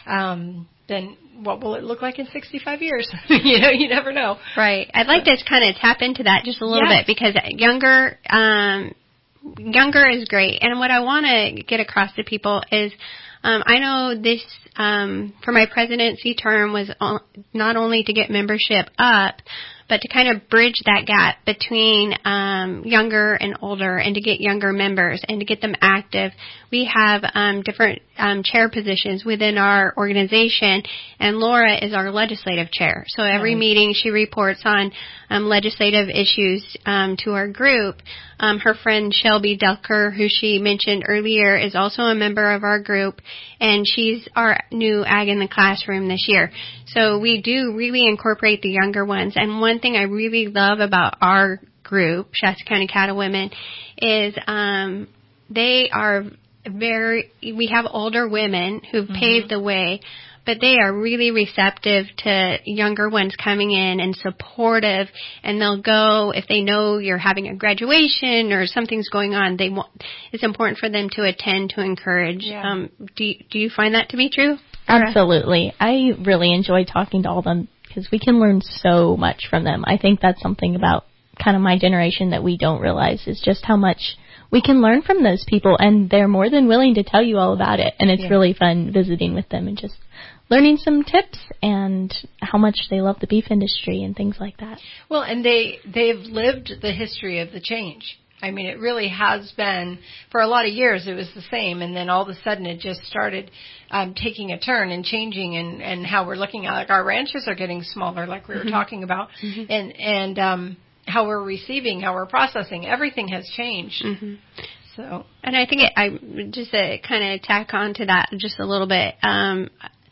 um, then what will it look like in sixty-five years? You know, you never know. Right. I'd like to kind of tap into that just a little yes. bit because younger, um, younger is great. And what I want to get across to people is, um, I know this, um, for my presidency term was not only to get membership up, but to kind of bridge that gap between um, younger and older and to get younger members and to get them active. We have um, different um, chair positions within our organization, and Laura is our legislative chair. So every right. meeting she reports on um, legislative issues um, to our group. Um, her friend Shelby Delker, who she mentioned earlier, is also a member of our group, and she's our new Ag in the Classroom this year. So we do really incorporate the younger ones. And one thing I really love about our group, Shasta County Cattlewomen, is um, they are very, we have older women who've mm-hmm. paved the way, but they are really receptive to younger ones coming in and supportive, and they'll go if they know you're having a graduation or something's going on. They want, it's important for them to attend to encourage. Yeah. Um, do you, do you find that to be true? Absolutely. I really enjoy talking to all of them because we can learn so much from them. I think that's something about kind of my generation that we don't realize is just how much we can learn from those people, and they're more than willing to tell you all about it. And it's yeah. really fun visiting with them and just learning some tips and how much they love the beef industry and things like that. Well, and they, they've lived the history of the change. I mean, it really has been, for a lot of years it was the same, and then all of a sudden it just started um, taking a turn and changing, and, and how we're looking at, like, our ranches are getting smaller, like we were mm-hmm. talking about, mm-hmm. and, and um, how we're receiving, how we're processing. Everything has changed. Mm-hmm. So, and I think it, I just to kind of tack on to that just a little bit. Um,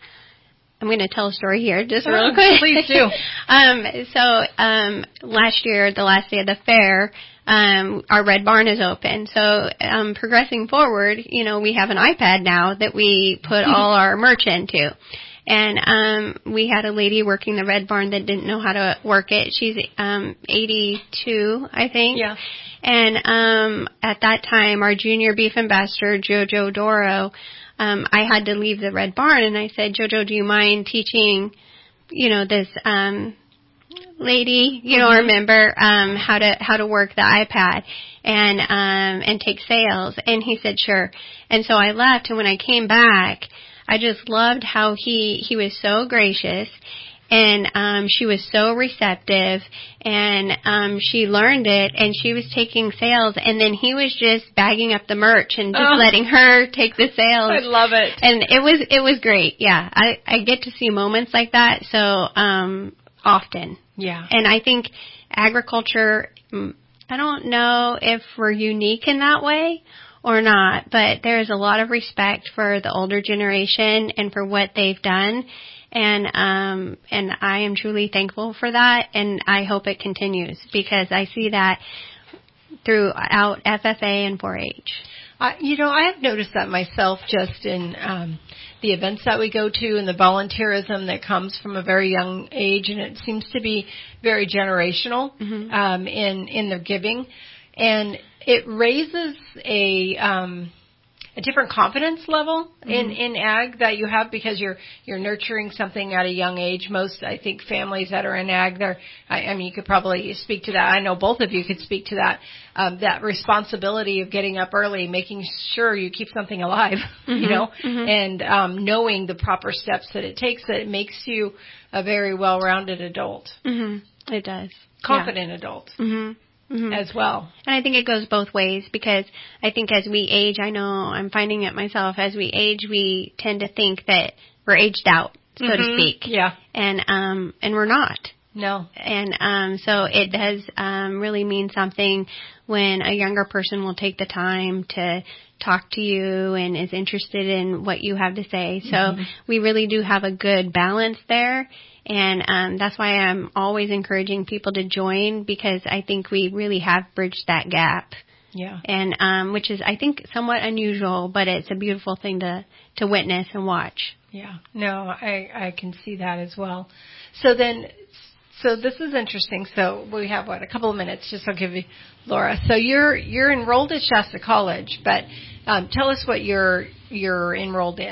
I'm going to tell a story here just oh, real quick. Please do. um, so um, last year, the last day of the fair, um, our Red Barn is open. So um, progressing forward, you know, we have an iPad now that we put all our merch into. And um, we had a lady working the Red Barn that didn't know how to work it. She's um, eighty-two, I think. Yeah. And um, at that time, our junior beef ambassador, Jojo Doro, um, I had to leave the Red Barn, and I said, Jojo, do you mind teaching, you know, this um, lady, you know, our member, um, how to how to work the iPad and um, and take sales? And he said, sure. And so I left, and when I came back, I just loved how he, he was so gracious, and um, she was so receptive, and um, she learned it, and she was taking sales, and then he was just bagging up the merch and just oh. letting her take the sales. I love it. And it was it was great. Yeah, I, I get to see moments like that so um, often. Yeah. And I think agriculture, I don't know if we're unique in that way or not, but there is a lot of respect for the older generation and for what they've done, and um, and I am truly thankful for that, and I hope it continues because I see that throughout F F A and four H. Uh, you know, I have noticed that myself just in um, the events that we go to and the volunteerism that comes from a very young age, and it seems to be very generational mm-hmm. um, in in their giving, and it raises a um, a different confidence level mm-hmm. in, in ag that you have because you're you're nurturing something at a young age. Most, I think, families that are in ag, they're, I, I mean, you could probably speak to that. I know both of you could speak to that. Um, that responsibility of getting up early, making sure you keep something alive, mm-hmm. you know, mm-hmm. and um, knowing the proper steps that it takes. That it makes you a very well-rounded adult. Mm-hmm. It does. Confident yeah. adult. Mm-hmm. Mm-hmm. As well. And I think it goes both ways because I think as we age, I know I'm finding it myself, as we age, we tend to think that we're aged out, so mm-hmm. to speak. Yeah. And, um, and we're not. No. And, um, so it does, um, really mean something when a younger person will take the time to talk to you and is interested in what you have to say. So mm-hmm. we really do have a good balance there. And um, that's why I'm always encouraging people to join because I think we really have bridged that gap. Yeah. And um, which is, I think, somewhat unusual, but it's a beautiful thing to, to witness and watch. Yeah. No, I, I can see that as well. So then, so this is interesting. So we have, what, a couple of minutes. Just I'll give you, Laura. So you're you're enrolled at Shasta College, but um, tell us what you're you're enrolled in.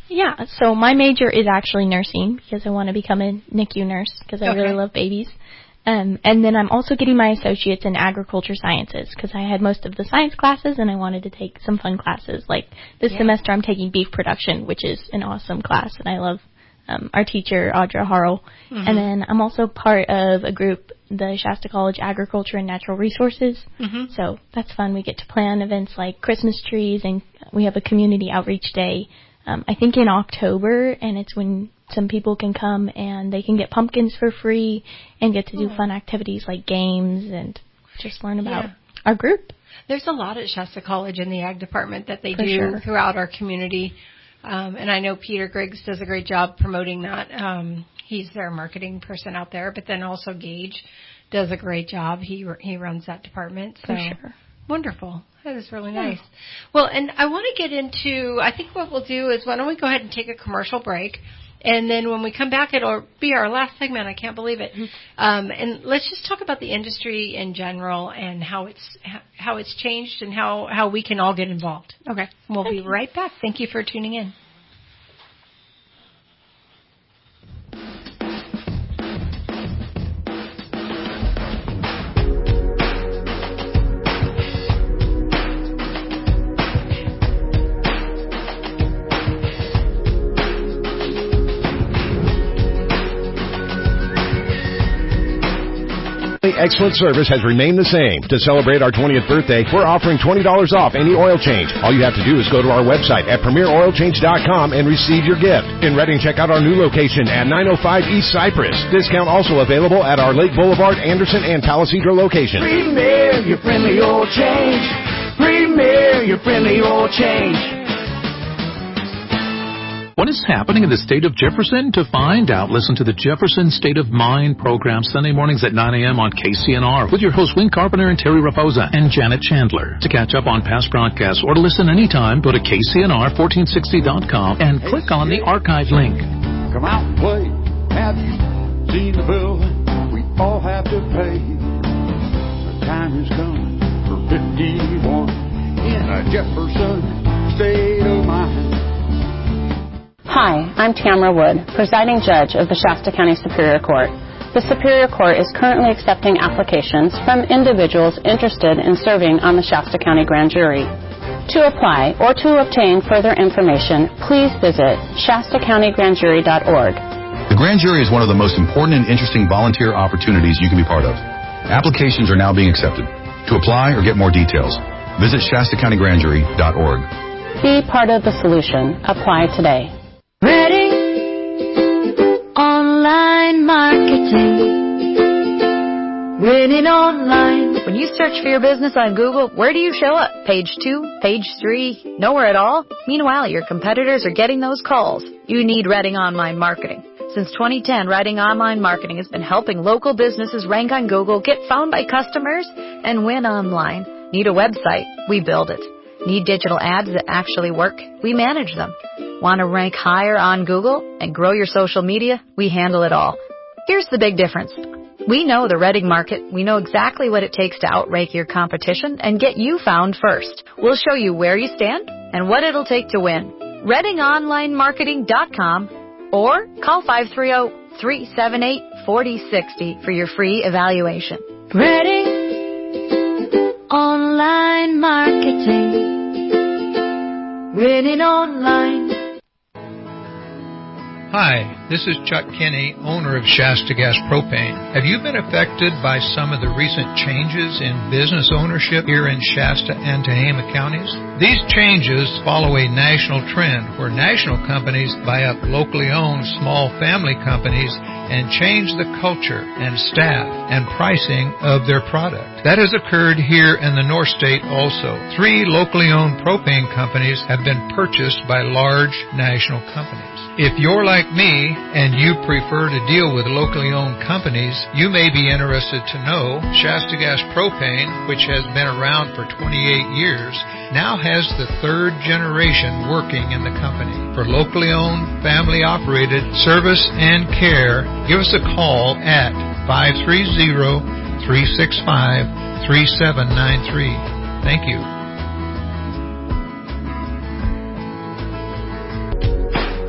Yeah, so my major is actually nursing because I want to become a N I C U nurse because I Okay. really love babies. Um, and then I'm also getting my associates in agriculture sciences because I had most of the science classes and I wanted to take some fun classes. Like this Yeah. semester I'm taking beef production, which is an awesome class, and I love um, our teacher, Audra Harrell. Mhm. And then I'm also part of a group, the Shasta College Agriculture and Natural Resources. Mhm. So that's fun. We get to plan events like Christmas trees, and we have a community outreach day, um, I think in October, and it's when some people can come and they can get pumpkins for free and get to do Oh. fun activities like games and just learn about Yeah. our group. There's a lot at Shasta College in the ag department that they For do sure. throughout our community. Um, and I know Peter Griggs does a great job promoting that. Um, he's their marketing person out there, but then also Gage does a great job. He he runs that department. So For sure. wonderful. That is really Yeah. nice. Well, and I want to get into, I think what we'll do is why don't we go ahead and take a commercial break. And then when we come back, it'll be our last segment. I can't believe it. Um, and let's just talk about the industry in general and how it's how it's changed and how, how we can all get involved. Okay. We'll be right back. Thank you for tuning in. Excellent service has remained the same. To celebrate our twentieth birthday, we're offering twenty dollars off any oil change. All you have to do is go to our website at premier oil change dot com and receive your gift. In Redding, check out our new location at nine oh five East Cypress. Discount also available at our Lake Boulevard, Anderson, and Palisadro locations. Premier, your friendly oil change. Premier, your friendly oil change. What is happening in the state of Jefferson? To find out, listen to the Jefferson State of Mind program Sunday mornings at nine a.m. on K C N R with your hosts Win Carpenter and Terry Raposa and Janet Chandler. To catch up on past broadcasts or to listen anytime, go to K C N R fourteen sixty dot com and click on the archive link. Come out and play. Have you seen the bill we all have to pay? The time is coming for fifty-one in a Jefferson State of Mind. Hi, I'm Tamara Wood, presiding judge of the Shasta County Superior Court. The Superior Court is currently accepting applications from individuals interested in serving on the Shasta County Grand Jury. To apply or to obtain further information, please visit shasta county grand jury dot org. The Grand Jury is one of the most important and interesting volunteer opportunities you can be part of. Applications are now being accepted. To apply or get more details, visit shasta county grand jury dot org. Be part of the solution. Apply today. Redding Online Marketing. Winning online. When you search for your business on Google, where do you show up? Page two? Page three? Nowhere at all? Meanwhile, your competitors are getting those calls. You need Redding Online Marketing. Since twenty ten, Redding Online Marketing has been helping local businesses rank on Google, get found by customers, and win online. Need a website? We build it. Need digital ads that actually work? We manage them. Want to rank higher on Google and grow your social media? We handle it all. Here's the big difference. We know the Redding market. We know exactly what it takes to outrank your competition and get you found first. We'll show you where you stand and what it'll take to win. redding online marketing dot com or call five three zero, three seven eight, four zero six zero for your free evaluation. Redding Online Marketing. Winning online. Hi, this is Chuck Kinney, owner of Shasta Gas Propane. Have you been affected by some of the recent changes in business ownership here in Shasta and Tehama counties? These changes follow a national trend where national companies buy up locally owned small family companies and change the culture and staff and pricing of their product. That has occurred here in the North State also. Three locally owned propane companies have been purchased by large national companies. If you're like me and you prefer to deal with locally owned companies, you may be interested to know Shasta Gas Propane, which has been around for twenty-eight years, now has the third generation working in the company. For locally owned, family operated service and care, give us a call at five three zero, three six five, three seven nine three. Thank you.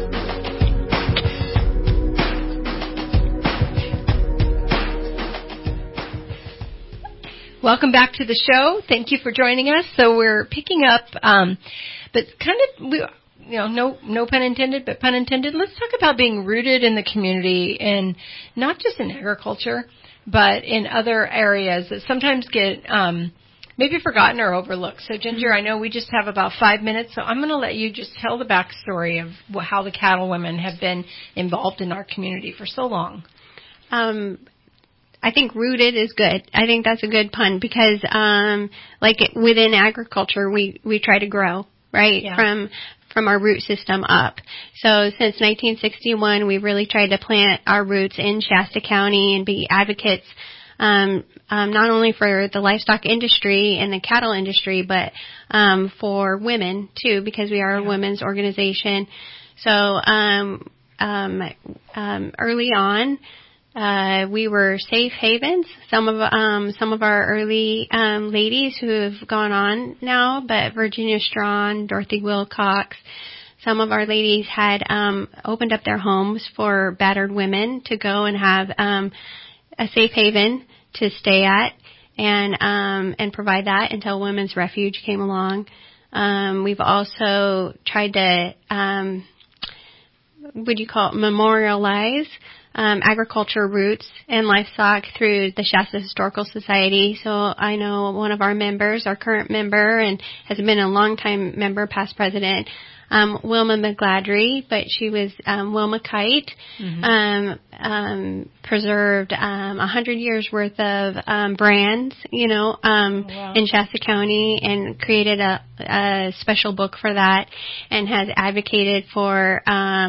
Welcome back to the show. Thank you for joining us. So we're picking up, um, but kind of, we, you know, no, no pun intended, but pun intended. Let's talk about being rooted in the community, and not just in agriculture, but in other areas that sometimes get um, maybe forgotten or overlooked. So, Ginger, I know we just have about five minutes, so I'm going to let you just tell the backstory of how the cattle women have been involved in our community for so long. Um, I think rooted is good. I think that's a good pun because, um, like within agriculture, we, we try to grow, right? Yeah. From, from our root system up. So since nineteen sixty-one, we've really tried to plant our roots in Shasta County and be advocates, um, um, not only for the livestock industry and the cattle industry, but, um, for women too, because we are a Yeah. women's organization. So, um, um, um, early on, Uh, we were safe havens. Some of um, some of our early um, ladies who have gone on now, but Virginia Strawn, Dorothy Wilcox, some of our ladies had um, opened up their homes for battered women to go and have um, a safe haven to stay at and um, and provide that until Women's Refuge came along. Um, we've also tried to, um, what do you call it, memorialize Um, agriculture roots and livestock through the Shasta Historical Society. So I know one of our members, our current member, and has been a longtime member, past president, um, Wilma McGladry, but she was um, Wilma Kite, mm-hmm. um, um, preserved um, one hundred years worth of um, brands, you know, um, oh, wow. in Shasta County, and created a, a special book for that, and has advocated for um,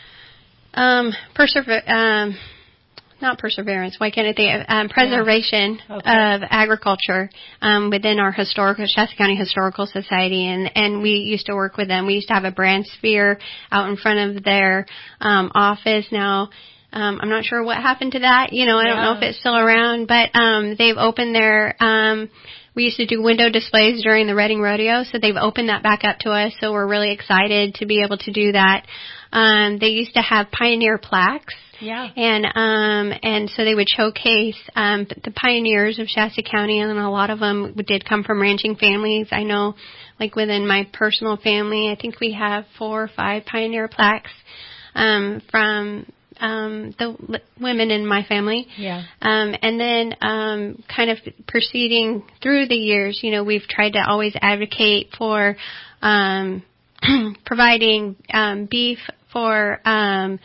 Um, persever- um, not perseverance, why can't I think, um, preservation yeah. okay. of agriculture, um, within our historical, Shasta County Historical Society, and, and we used to work with them. We used to have a brand sphere out in front of their, um, office. Now, um, I'm not sure what happened to that, you know, I yeah. don't know if it's still around, but, um, they've opened their, um, we used to do window displays during the Reading Rodeo, so they've opened that back up to us, so we're really excited to be able to do that. Um, they used to have pioneer plaques. Yeah. And, um, and so they would showcase, um, the pioneers of Shasta County, and a lot of them did come from ranching families. I know, like within my personal family, I think we have four or five pioneer plaques, um, from, um, the l- women in my family. Yeah. Um, and then, um, kind of proceeding through the years, you know, we've tried to always advocate for, um, providing, um, beef for, um,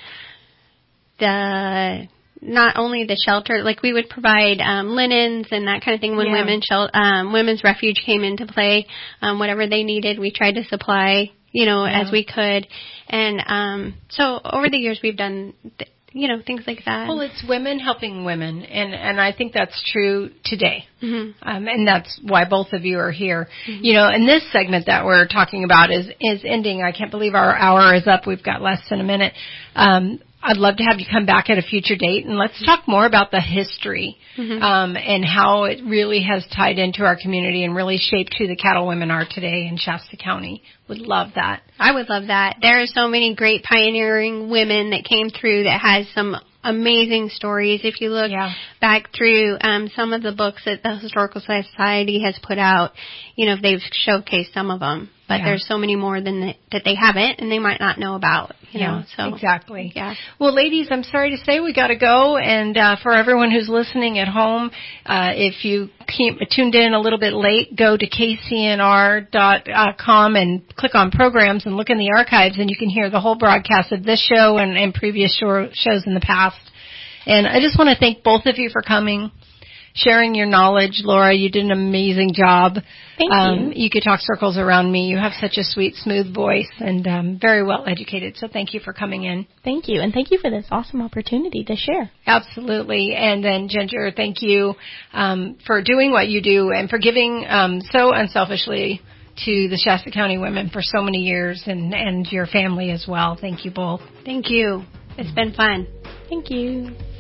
the, not only the shelter, like we would provide, um, linens and that kind of thing when yeah. women, shel- um, Women's Refuge came into play, um, whatever they needed, we tried to supply, you know, yeah. as we could. And, um, so over the years we've done, th- you know, things like that. Well, it's women helping women, and, and I think that's true today. Mm-hmm. Um, and that's why both of you are here. Mm-hmm. You know, and this segment that we're talking about is, is ending. I can't believe our hour is up. We've got less than a minute. Um, I'd love to have you come back at a future date, and let's talk more about the history, mm-hmm. um, and how it really has tied into our community and really shaped who the cattle women are today in Shasta County. Would love that. I would love that. There are so many great pioneering women that came through that has some amazing stories. If you look yeah. back through um, some of the books that the Historical Society has put out, you know, they've showcased some of them. But yeah. there's so many more than the, that they haven't, and they might not know about. You yeah, know, so exactly. Yeah. Well, ladies, I'm sorry to say we got to go. And uh, for everyone who's listening at home, uh, if you came, tuned in a little bit late, go to K C N R dot com and click on programs and look in the archives, and you can hear the whole broadcast of this show and, and previous show, shows in the past. And I just want to thank both of you for coming, sharing your knowledge. Laura, you did an amazing job. Thank um, you. You could talk circles around me. You have such a sweet, smooth voice, and um, very well educated. So thank you for coming in. Thank you. And thank you for this awesome opportunity to share. Absolutely. And then, Ginger, thank you um, for doing what you do and for giving um, so unselfishly to the Shasta County women for so many years, and, and your family as well. Thank you both. Thank you. It's been fun. Thank you.